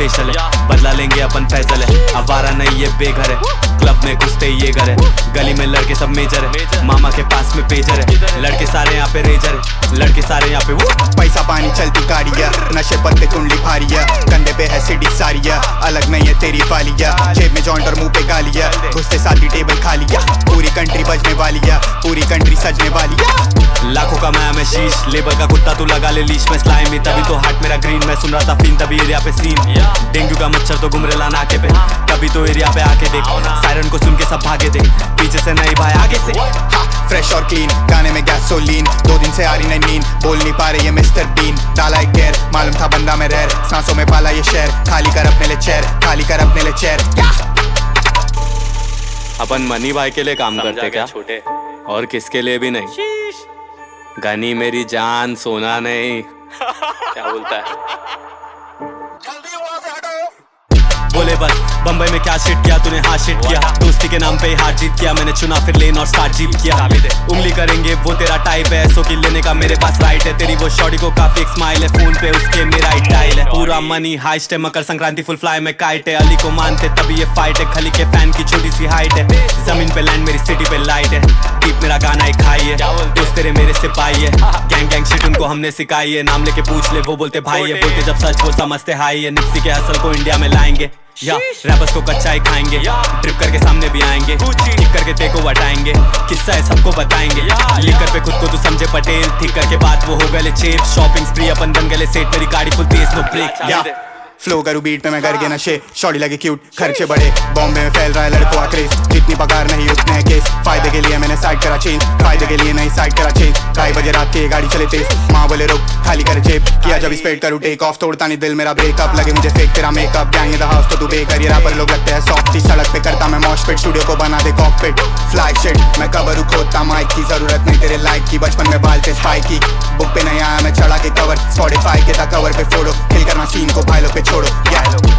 Facial है, बदला लेंगे अपन फैसल है। आवारा नहीं ये बेघर है, क्लब में घुसते ये घर है। गली में लड़के सब मेजर है, मामा के पास में पेजर है। लड़के सारे यहाँ पे रेजर है, लड़के सारे यहाँ पे पैसा पानी चलती गाड़िया, नशे पत्ते कुंडली भारिया, कंधे पे है सिटी सारिया, अलग नहीं है तेरी वालिया। जेब में जॉइंट और मुंह पे गालिया, घुसते साथ ही टेबल खा लिया। पूरी कंट्री बजने वाली है, पूरी कंट्री सजने वाली है। लाखों का मैं शीश, लेबर का कुत्ता तू लगा ले लीश में स्लाइमी। तभी तो हार्ट मेरा ग्रीन, मैं सुन रहा था फीन, तभी एरिया पे सीन। डेंगू का मच्छर तो घूम रहा नाके पे, तभी तो एरिया पे आके देख। सायरन को सुन के सब भागे देख, पीछे से नहीं भाई आगे से। फ्रेश और क्लीन, गाने में गैसोलीन, 2 दिन से आ रही नहीं नींद, बोल नहीं पा रहे ये मिस्टर बीन। डाला एक गेर, मालूम था बंदा में रह, सांसों में पाला ये शहर। खाली कर अपने लिए चेयर, खाली कर अपने लिए चेयर। अपन मनी भाई के लिए काम करते क्या छोटे, और किसके लिए भी नहीं। गनी मेरी जान, सोना नहीं। क्या बोलता है बोले बस, बम्बई में क्या शिट किया तूने, हाँ शिट किया। दोस्ती के नाम पे हार जीत किया मैंने, चुना फिर लेन और स्टार्ट जीत किया। उंगली करेंगे वो तेरा टाइप है, ऐसो की लेने का मेरे पास राइट है। तेरी वो शॉर्टी को काफी एक स्माइल है, फोन पे उसके मेरा ही टाइल है। पूरा मनी हाइस्ट है, मकर संक्रांति फुल फ्लाई में काइट है। अली को मानते तभी ये फाइट है, खली के फैन की छोटी सी हाइट है। जमीन पे लैंड मेरी सिटी पे लाइट है, टीप मेरा गाना एक खाई है। दोस्त तेरे मेरे सिपाही है, गैंग गैंग शिट उनको हमने सिखाई है। नाम लेके पूछ ले वो बोलते भाई है, बोलते जब सच वो समझते हाई है। निप्सी के हसल को इंडिया में लाएंगे, या रैपर्स को कच्चा ही खाएंगे। ट्रिप करके सामने भी आएंगे, ठीक करके तेको हटाएंगे। किस्सा है सबको बताएंगे, लिकर पे खुद को तू समझे पटेल। ठीक करके बात वो हो गए चेप, शॉपिंग स्प्री अपन बन गए सेट। मेरी गाड़ी फुल तेज नो ब्रेक, फ्लो करूँ बीट पे मैं करके नशे। शॉर्टी लगे क्यूट, खर्चे बड़े, बॉम्बे में फैल रहा है लड़कों का क्रेज। जितनी पगार नहीं उतने है केस, फायदे के लिए मैंने साइड करा चेंज, फायदे के लिए नहीं साइड करा चेंज। 2:30 बजे रात की गाड़ी चले तेज, माँ बोले रोक खाली कर जेब। किया जब स्पेड करूँ टेक ऑफ, तोड़ता नहीं दिल मेरा ब्रेकअप। लगे मुझे फेक तेरा makeup, gang in the house तो तू बेकर। ये रैपर लोग लगते हैं सॉफ्टी, सड़क पे करता मैं मॉश पिट, स्टूडियो को बना दे कॉकपिट। फ्लैग शिट मैं कवर खोदता माइक की, जरूरत नहीं तेरे लाइक की। बचपन में बालते स्पाइक की, बुक पे नहीं आया मैं चढ़ा के कवर। Spotify के था कवर पे फोड़ो, हिल करना सीन को भाई लोग पे छोड़ो।